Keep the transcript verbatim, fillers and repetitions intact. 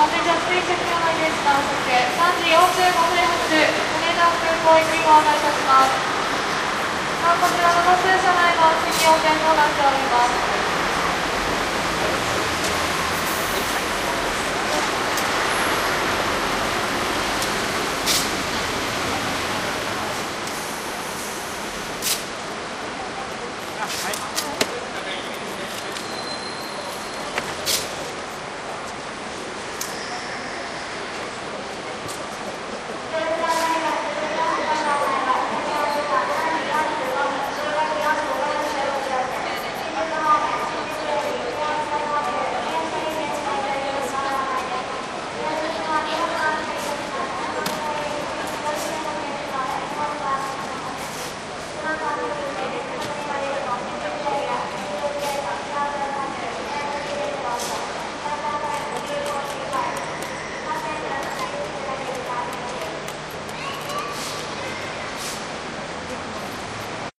Passenger please check your luggage now. さんじよんじゅうごふん発、羽田空港行きご案内いたします。こちらのバス車内の席を変更なっております。